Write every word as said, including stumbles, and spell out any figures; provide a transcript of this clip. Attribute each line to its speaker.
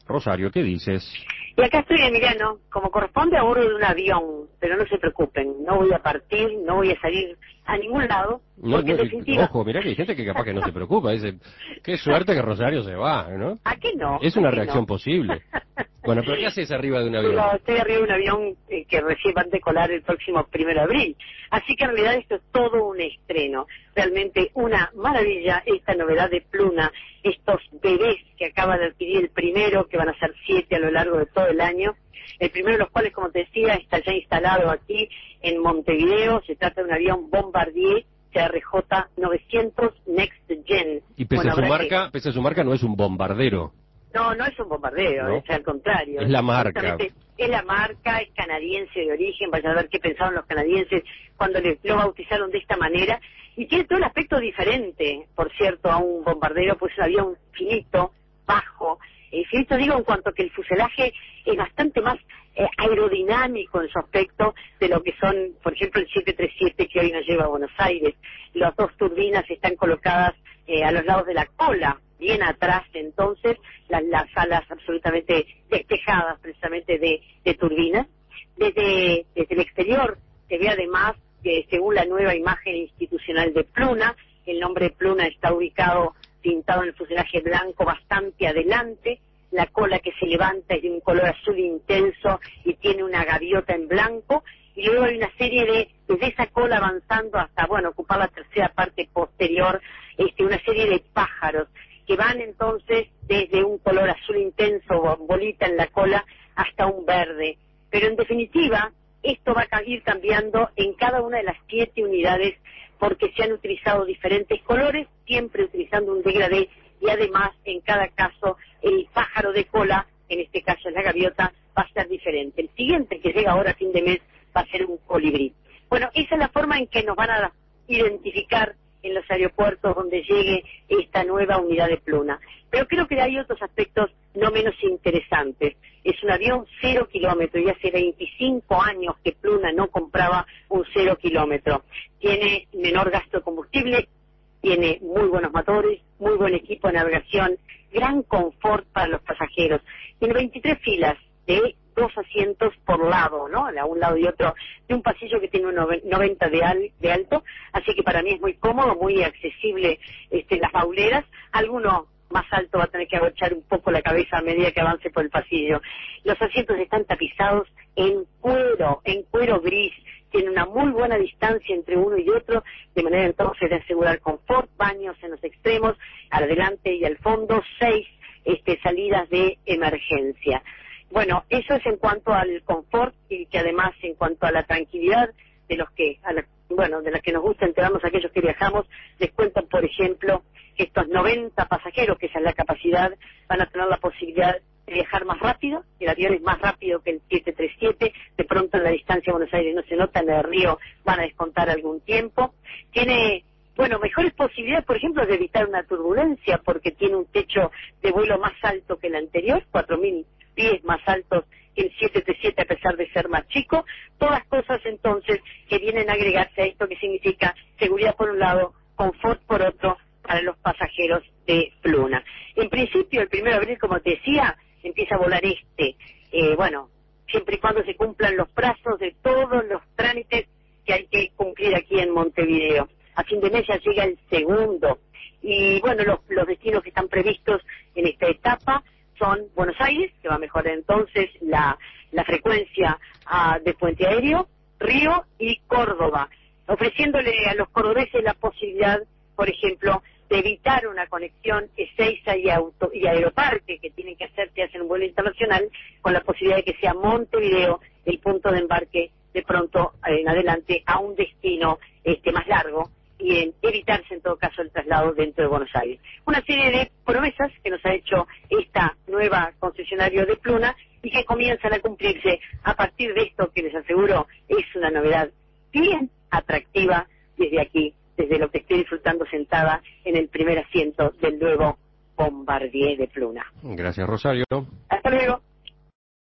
Speaker 1: Rosario, ¿qué dices?
Speaker 2: Y acá estoy, Emiliano, como corresponde a bordo de un avión, pero no se preocupen, no voy a partir, no voy a salir a ningún lado,
Speaker 1: No,
Speaker 2: porque
Speaker 1: no,
Speaker 2: en definitiva...
Speaker 1: Ojo, mirá que hay gente que capaz que no se preocupa, dice, qué suerte que Rosario se va, ¿no?
Speaker 2: ¿A qué no?
Speaker 1: Es
Speaker 2: ¿A
Speaker 1: una
Speaker 2: qué
Speaker 1: reacción
Speaker 2: no?
Speaker 1: posible. Bueno, pero ¿qué haces arriba de un avión?
Speaker 2: Pero estoy arriba de un avión eh, que recién va a decolar el próximo primero de abril. Así que en realidad esto es todo un estreno. Realmente una maravilla esta novedad de Pluna, estos bebés que acaba de adquirir el primero, que van a ser siete a lo largo de todo el año. El primero de los cuales, como te decía, está ya instalado aquí en Montevideo. Se trata de un avión Bombardier C R J novecientos Next Gen.
Speaker 1: Y pese
Speaker 2: Bueno,
Speaker 1: a su
Speaker 2: habrá
Speaker 1: marca,
Speaker 2: que...
Speaker 1: pese a su marca no es un bombardero.
Speaker 2: No, no es un bombardero,
Speaker 1: ¿No?
Speaker 2: es al contrario.
Speaker 1: Es la marca.
Speaker 2: Es la marca, es canadiense de origen, vaya a ver qué pensaron los canadienses cuando le, lo bautizaron de esta manera. Y tiene todo el aspecto diferente, por cierto, a un bombardero, pues un avión finito, bajo. Eh, finito digo en cuanto que el fuselaje es bastante más eh, aerodinámico en su aspecto de lo que son, por ejemplo, el siete treinta y siete que hoy nos lleva a Buenos Aires. Las dos turbinas están colocadas eh, a los lados de la cola, bien atrás, entonces, las, las alas absolutamente despejadas precisamente de, de turbinas. Desde, desde el exterior se ve además que según la nueva imagen institucional de Pluna, el nombre de Pluna está ubicado pintado en el fuselaje blanco bastante adelante, la cola que se levanta es de un color azul intenso y tiene una gaviota en blanco, y luego hay una serie de, desde esa cola avanzando hasta, bueno, ocupar la tercera parte posterior, este, una serie de pájaros que van entonces desde un color azul intenso, bolita en la cola, hasta un verde. Pero en definitiva, esto va a ir cambiando en cada una de las siete unidades porque se han utilizado diferentes colores, siempre utilizando un degradé, y además en cada caso el pájaro de cola, en este caso la gaviota, va a ser diferente. El siguiente que llega ahora a fin de mes va a ser un colibrí. Bueno, esa es la forma en que nos van a identificar en los aeropuertos donde llegue esta nueva unidad de Pluna. Pero creo que hay otros aspectos no menos interesantes. Es un avión cero kilómetro y hace veinticinco años que Pluna no compraba un cero kilómetro. Tiene menor gasto de combustible, tiene muy buenos motores, muy buen equipo de navegación, gran confort para los pasajeros. Tiene veintitrés filas de dos asientos por lado, ¿no? A un lado y otro, de un pasillo que tiene un noventa de, al, de alto, así que para mí es muy cómodo, muy accesible este, las bauleras. Alguno más alto va a tener que agachar un poco la cabeza a medida que avance por el pasillo. Los asientos están tapizados en cuero, en cuero gris, tiene una muy buena distancia entre uno y otro, de manera entonces de asegurar confort, baños en los extremos, al adelante y al fondo, seis este, salidas de emergencia. Bueno, eso es en cuanto al confort y que además en cuanto a la tranquilidad de los que, a la, bueno, de las que nos gusta enterarnos a aquellos que viajamos, les cuento, por ejemplo, que estos noventa pasajeros, que esa es la capacidad, van a tener la posibilidad de viajar más rápido. El avión es más rápido que el siete treinta y siete, de pronto en la distancia a Buenos Aires no se nota, en el río van a descontar algún tiempo. Tiene, bueno, mejores posibilidades, por ejemplo, de evitar una turbulencia, porque tiene un techo de vuelo más alto que el anterior, cuatro mil pies más altos que el siete treinta y siete a pesar de ser más chico. Todas cosas entonces que vienen a agregarse a esto que significa seguridad por un lado, confort por otro, para los pasajeros de Pluna. En principio, el primero de abril, como te decía, empieza a volar este, eh, bueno, siempre y cuando se cumplan los plazos de todos los trámites que hay que cumplir aquí en Montevideo. A fin de mes ya llega el segundo. Y bueno, los, los destinos que están previstos en esta etapa son Buenos Aires, que va a mejorar entonces la, la frecuencia uh, de puente aéreo, Río y Córdoba, ofreciéndole a los cordobeses la posibilidad, por ejemplo, de evitar una conexión Ezeiza y, auto, y Aeroparque, que tienen que hacer si hacen un vuelo internacional, con la posibilidad de que sea Montevideo el punto de embarque de pronto en adelante a un destino este más largo, y en evitarse en todo caso el traslado dentro de Buenos Aires. Una serie de promesas que nos ha hecho esta nueva concesionario de Pluna y que comienzan a cumplirse a partir de esto que les aseguro es una novedad bien atractiva desde aquí, desde lo que estoy disfrutando sentada en el primer asiento del nuevo Bombardier de Pluna.
Speaker 1: Gracias, Rosario.
Speaker 2: Hasta luego.